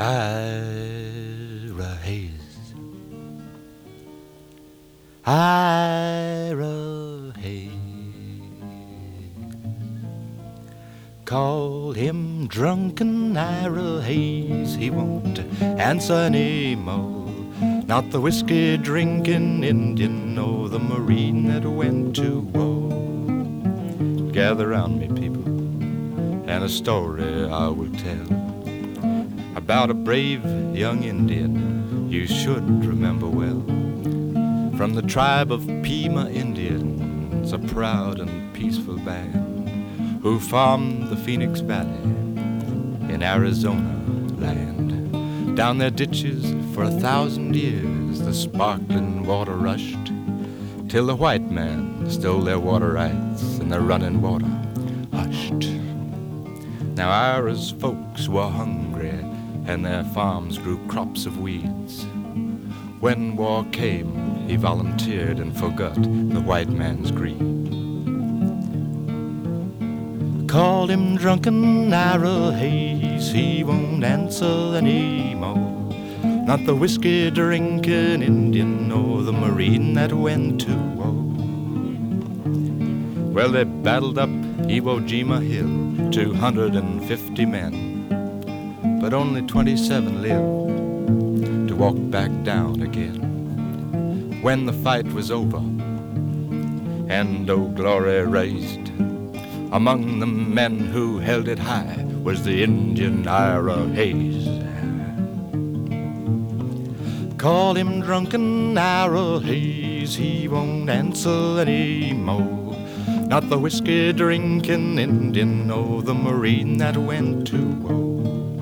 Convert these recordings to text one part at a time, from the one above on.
Ira Hayes, Ira Hayes. Call him drunken Ira Hayes, he won't answer anymore. Not the whiskey-drinking Indian or the Marine that went to war. Gather round me, people, and a story I will tell about a brave young Indian you should remember well. From the tribe of Pima Indians, a proud and peaceful band who farmed the Phoenix Valley in Arizona land. Down their ditches for 1,000 years the sparkling water rushed, till the white man stole their water rights and the running water hushed. Now Ira's folks were hungry and their farms grew crops of weeds. When war came, he volunteered and forgot the white man's greed. Call him drunken Ira Hayes, he won't answer anymore. Not the whiskey-drinking Indian or the Marine that went to war. Well, they battled up Iwo Jima Hill, 250 men, but only 27 lived to walk back down again. When the fight was over and Old Glory raised, among the men who held it high was the Indian Ira Hayes. Call him drunken Ira Hayes, he won't answer anymore. Not the whiskey-drinking Indian or the Marine that went to war.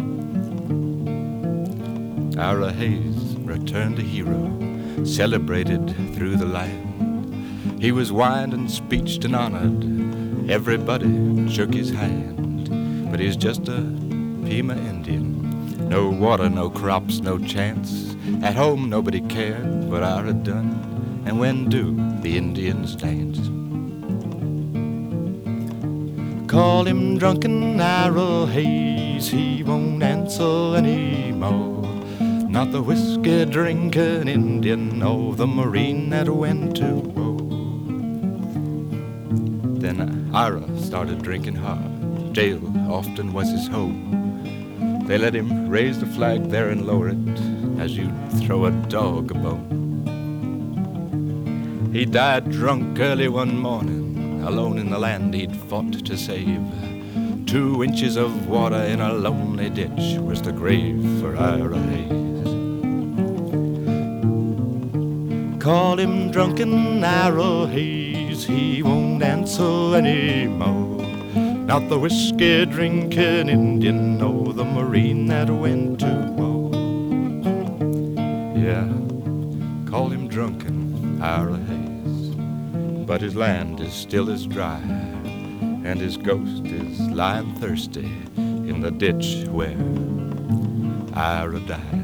Ira Hayes returned a hero, celebrated through the land. He was wined and speeched and honored, everybody shook his hand. But he's just a Pima Indian, no water, no crops, no chance. At home nobody cared what Ira done, and when do the Indians dance? Call him drunken Ira Hayes, he won't answer anymore. Not the whiskey-drinking Indian or the Marine that went to war. Then Ira started drinking hard. Jail often was his home. They let him raise the flag there and lower it as you'd throw a dog a bone. He died drunk early one morning, alone in the land he'd fought to save. 2 inches of water in a lonely ditch was the grave for Ira Hayes. Call him drunken Ira Hayes, he won't answer anymore. Not the whiskey-drinking Indian or the Marine that went to war. Yeah, call him drunken Ira Hayes, but his land is still as dry, and his ghost is lying thirsty in the ditch where Ira died.